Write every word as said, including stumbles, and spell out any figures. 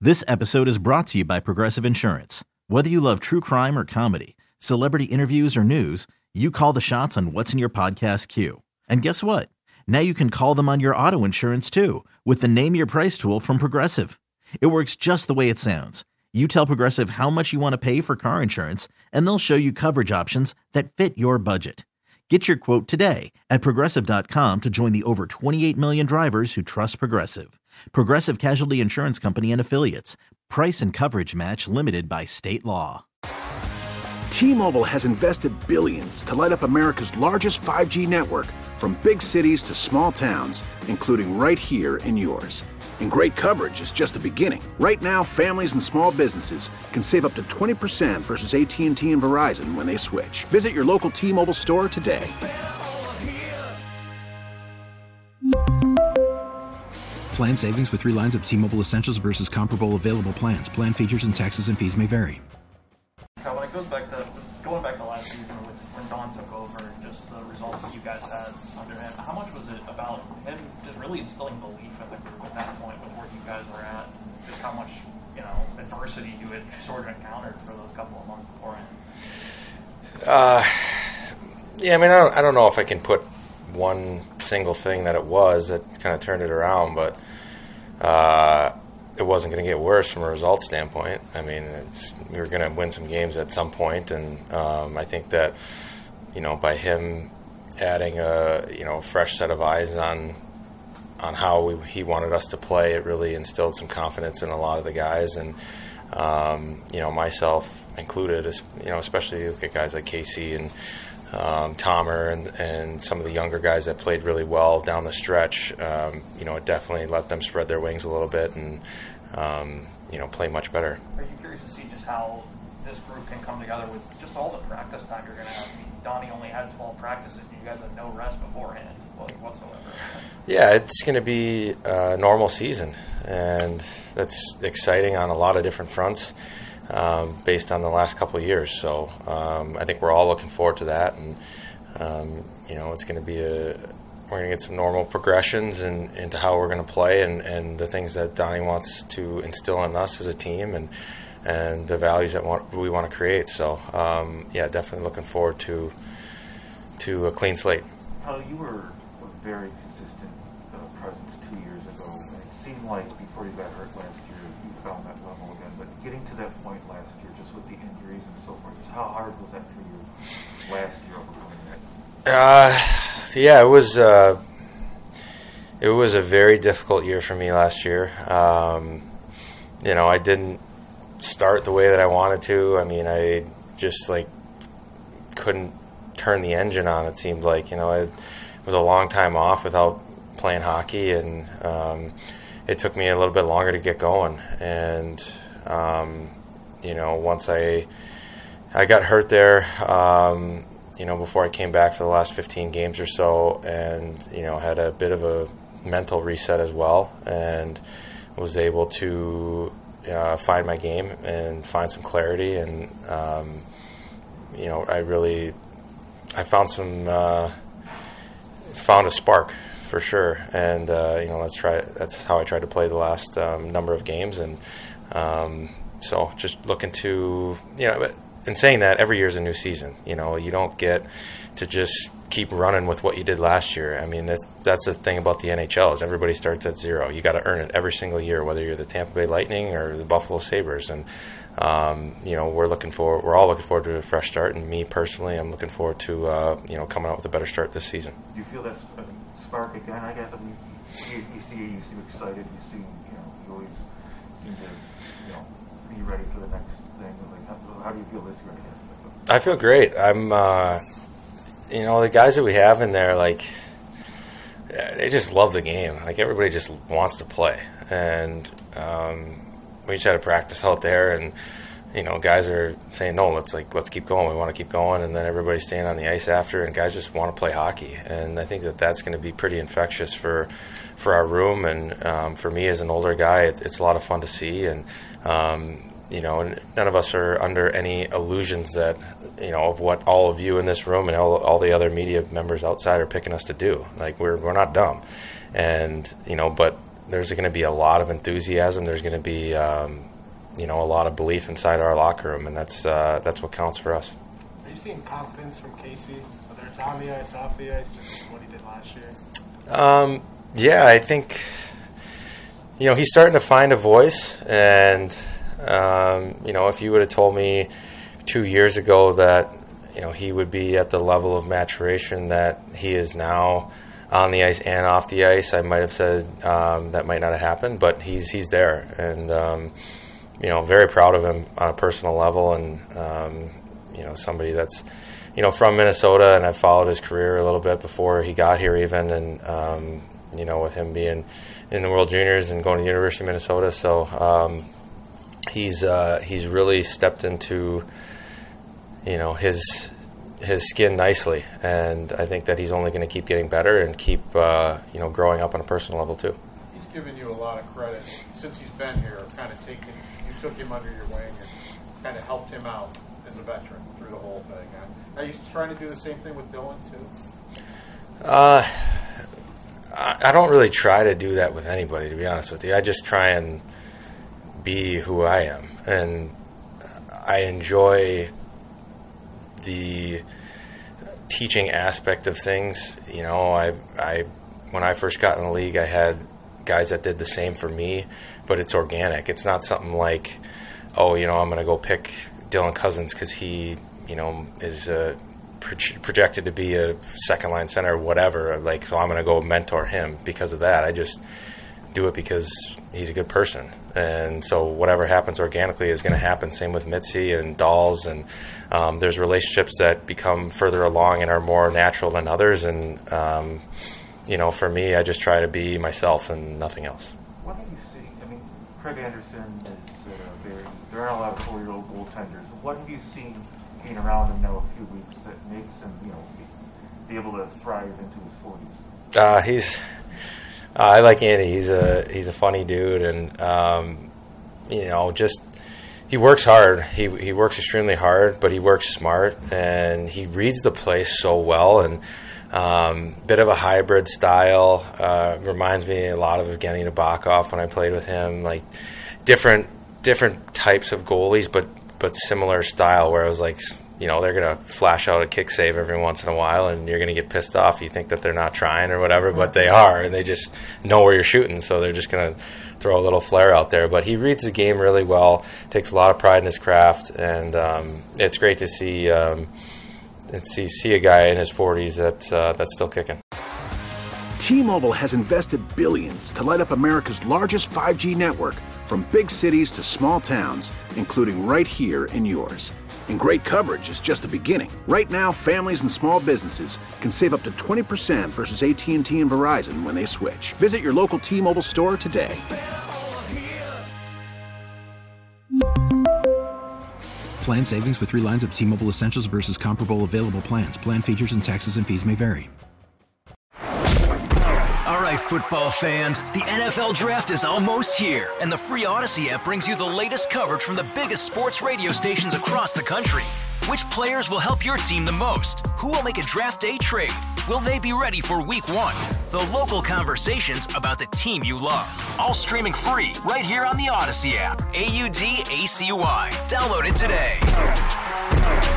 This episode is brought to you by Progressive Insurance. Whether you love true crime or comedy, celebrity interviews or news, you call the shots on what's in your podcast queue. And guess what? Now you can call them on your auto insurance too with the Name Your Price tool from Progressive. It works just the way it sounds. You tell Progressive how much you want to pay for car insurance, and they'll show you coverage options that fit your budget. Get your quote today at Progressive dot com to join the over twenty-eight million drivers who trust Progressive. Progressive Casualty Insurance Company and Affiliates. Price and coverage match limited by state law. T-Mobile has invested billions to light up America's largest five G network, from big cities to small towns, including right here in yours. And great coverage is just the beginning. Right now, families and small businesses can save up to twenty percent versus A T and T and Verizon when they switch. Visit your local T-Mobile store today. Plan savings with three lines of T-Mobile Essentials versus comparable available plans. Plan features and taxes and fees may vary. When it goes back to going back to last season with, when Don took over and just the results that you guys had under him, how much was it about him just really instilling belief in the group at that point with where you guys were at, and just how much, you know, adversity you had sort of encountered for those couple of months beforehand? Uh, yeah, I mean, I don't, I don't know if I can put one single thing that it was that kind of turned it around, but uh, it wasn't going to get worse from a results standpoint. I mean, it's, we were going to win some games at some point, and um, I think that, you know, by him adding a, you know, fresh set of eyes on on how we, he wanted us to play, it really instilled some confidence in a lot of the guys, and um, you know, myself included, you know, especially look at guys like Casey and Um, Tomer and, and some of the younger guys that played really well down the stretch. Um, you know, it definitely let them spread their wings a little bit and, um, you know, play much better. Are you curious to see just how this group can come together with just all the practice time you're going to have? I mean, Donnie only had twelve practices, and you guys had no rest beforehand whatsoever. Yeah, it's going to be a normal season, and that's exciting on a lot of different fronts. Um, based on the last couple of years. So um, I think we're all looking forward to that. And, um, you know, it's going to be a, we're going to get some normal progressions in, into how we're going to play and, and the things that Donnie wants to instill in us as a team and and the values that want, we want to create. So, um, yeah, definitely looking forward to to a clean slate. How you were a very consistent uh, presence two years ago, and it seemed like before you got hurt last year, you found that level again. But getting to that point last year, just with the injuries and so forth, just how hard was that for you last year overcoming that? Uh, yeah, it was. Uh, it was a very difficult year for me last year. Um, you know, I didn't start the way that I wanted to. I mean, I just like couldn't turn the engine on. It seemed like, you know, it was a long time off without playing hockey, and um, it took me a little bit longer to get going. And Um, you know, once I I got hurt there, um, you know, before I came back for the last fifteen games or so, and, you know, had a bit of a mental reset as well, and was able to uh, find my game and find some clarity. And, um, you know, I really, I found some, uh, found a spark for sure. And, uh, you know, let's try, that's how I tried to play the last um, number of games. And, Um, so just looking to, you know, in saying that, every year is a new season. You know, you don't get to just keep running with what you did last year. I mean, that's, that's the thing about the N H L is everybody starts at zero. You got to earn it every single year, whether you're the Tampa Bay Lightning or the Buffalo Sabres. And, um, you know, we're looking for, we're all looking forward to a fresh start. And me personally, I'm looking forward to, uh, you know, coming out with a better start this season. Do you feel that spark again? I guess I mean, you, you see you seem excited. You seem, you know, you always seem to, be ready for the next thing? Like, how, how do you feel this year? I feel great. I'm, uh, you know, the guys that we have in there, like, they just love the game. Like, everybody just wants to play. And um, we just had a practice out there, and, you know, guys are saying, no, let's, like, let's keep going. We want to keep going. And then everybody's staying on the ice after, and guys just want to play hockey. And I think that that's going to be pretty infectious for for our room. And um, for me as an older guy, it, it's a lot of fun to see. And, um, you know, none of us are under any illusions that, you know, of what all of you in this room and all, all the other media members outside are picking us to do. Like, we're we're not dumb. And, you know, but there's going to be a lot of enthusiasm. There's going to be, um, you know, a lot of belief inside our locker room, and that's uh, that's what counts for us. Are you seeing confidence from Casey, whether it's on the ice, off the ice, just what he did last year? Um, yeah, I think, you know, he's starting to find a voice, and, um, you know, if you would have told me two years ago that, you know, he would be at the level of maturation that he is now on the ice and off the ice, I might have said um, that might not have happened, but he's he's there, and, um, you know, very proud of him on a personal level, and, um, you know, somebody that's, you know, from Minnesota, and I've followed his career a little bit before he got here even, and, um, you know, with him being in the World Juniors and going to the University of Minnesota, so um, he's uh, he's really stepped into, you know, his his skin nicely, and I think that he's only going to keep getting better and keep, uh, you know, growing up on a personal level too. He's given you a lot of credit since he's been here, kind of taking, you took him under your wing and kind of helped him out as a veteran through the whole thing. Are you trying to do the same thing with Dylan too? Uh, I don't really try to do that with anybody, to be honest with you. I just try and be who I am, and I enjoy the teaching aspect of things. You know, I, I, when I first got in the league, I had guys that did the same for me, but it's organic. It's not something like, oh, you know, I'm going to go pick Dylan Cozens because he, you know, is uh, pro- projected to be a second line center or whatever. Like, so I'm going to go mentor him because of that. I just do it because he's a good person. And so whatever happens organically is going to happen. Same with Mitzi and Dolls. And um, there's relationships that become further along and are more natural than others. And, um, you know, for me, I just try to be myself and nothing else. What have you seen? I mean, Craig Anderson is uh, very, there aren't a lot of four-year-old goaltenders. What have you seen being around him now a few weeks that makes him, you know, be, be able to thrive into his forties? Uh, he's... Uh, I like Andy. He's a he's a funny dude, and um, you know, just he works hard. He he works extremely hard, but he works smart, and he reads the place so well. And um, bit of a hybrid style. Uh, reminds me a lot of Evgeny Nabokov when I played with him. Like different different types of goalies, but but similar style. Where I was like, you know, they're going to flash out a kick save every once in a while, and you're going to get pissed off. You think that they're not trying or whatever, but they are, and they just know where you're shooting, so they're just going to throw a little flare out there. But he reads the game really well, takes a lot of pride in his craft, and um, it's great to see um, see see a guy in his forties that, uh, that's still kicking. T-Mobile has invested billions to light up America's largest five G network, from big cities to small towns, including right here in yours. And great coverage is just the beginning. Right now, families and small businesses can save up to twenty percent versus A T and T and Verizon when they switch. Visit your local T-Mobile store today. Plan savings with three lines of T-Mobile Essentials versus comparable available plans. Plan features and taxes and fees may vary. All right, football fans, the N F L Draft is almost here, and the free Odyssey app brings you the latest coverage from the biggest sports radio stations across the country. Which players will help your team the most? Who will make a draft day trade? Will they be ready for week one? The local conversations about the team you love. All streaming free right here on the Odyssey app. A U D A C Y. Download it today.